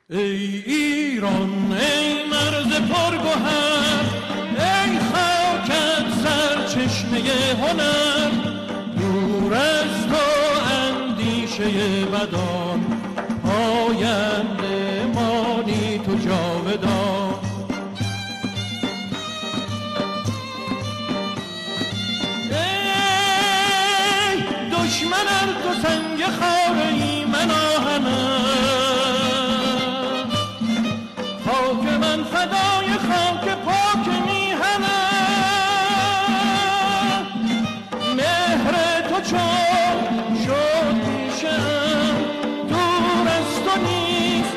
ای ایران ای مرز پرگوهر، ای خاکت سرچشمه هنر، دور از تو اندیشه بدان، پاینده مانی تو جاودان. ای دشمنم تو سنگ خاره من آهنم، خاک من فدای خاک پاک میهنم. مهر تو چون شد پیشم، دور از تو نیست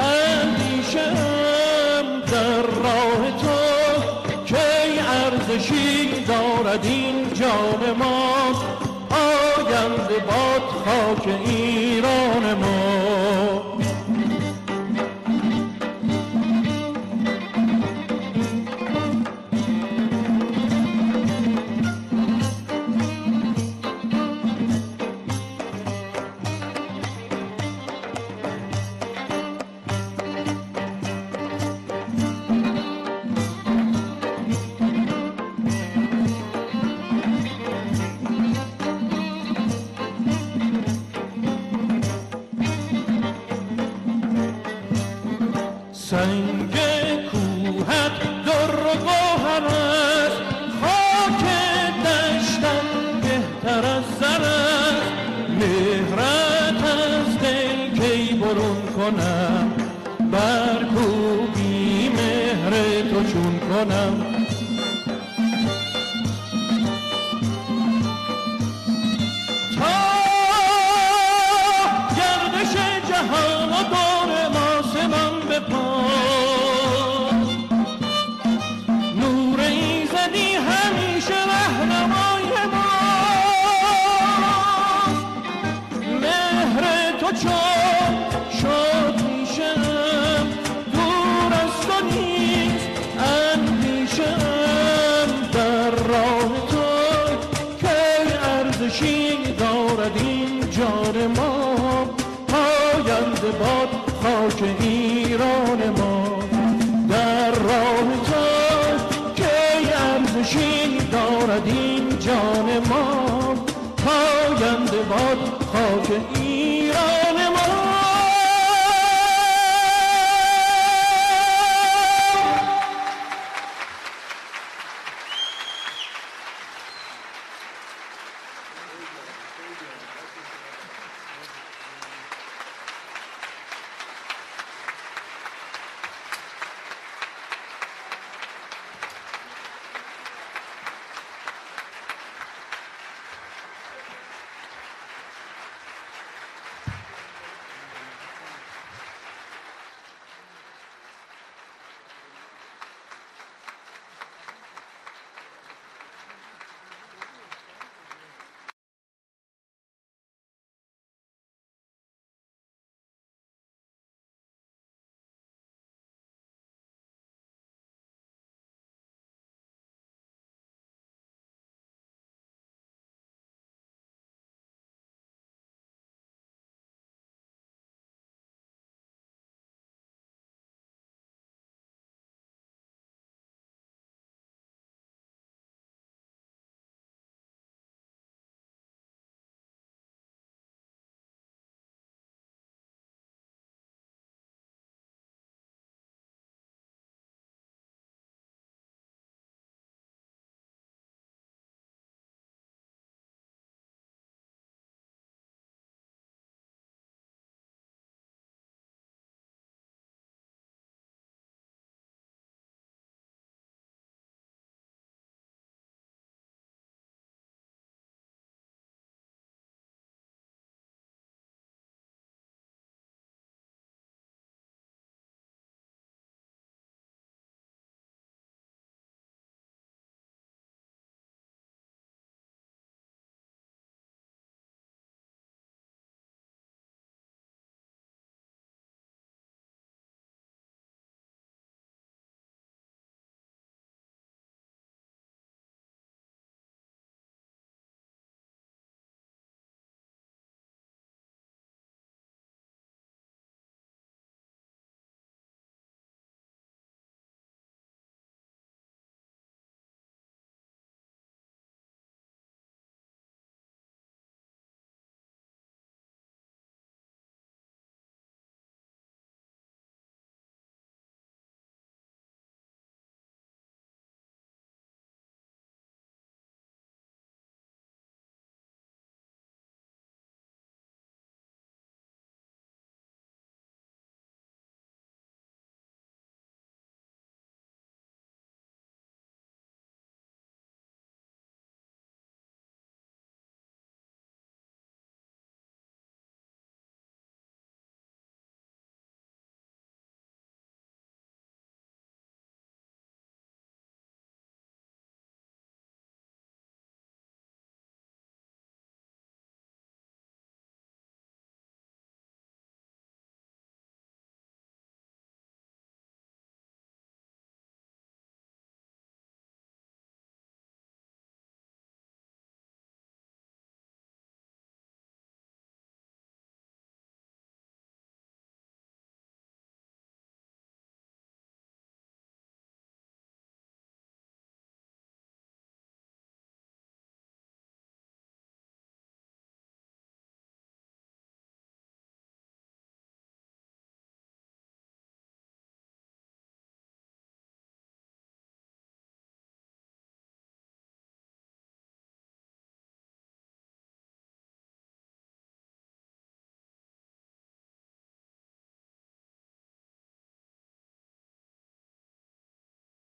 اندیشم. در راه تو کی ارزشی دارد این جان ما، آینده باد خاک ایران ما. سنگ کوهت در و گوهر است، خاک دشتم بهتر از زر است. مهرت از دل کی برون کنم، برکوبی مهر تو چون کنم. تا گردش جهان و دور آسمان به پاس، نور ایزدی همیشه رهنمای ماست. مهر تو چون شد پیشم، دور از تو نیست اندیشم. در راه تو کی ارزشی دارد این جان ما، پاینده باد خاک این